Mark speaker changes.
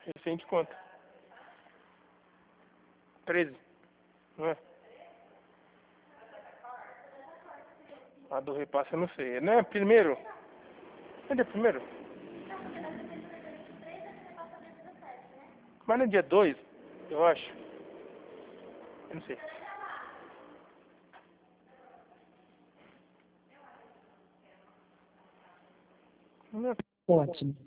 Speaker 1: Esse a gente conta. 13, não é? A do repasse eu não sei. Não é primeiro? Onde é primeiro? Mas no dia 2, eu acho. Eu não sei. Não é
Speaker 2: Ótimo.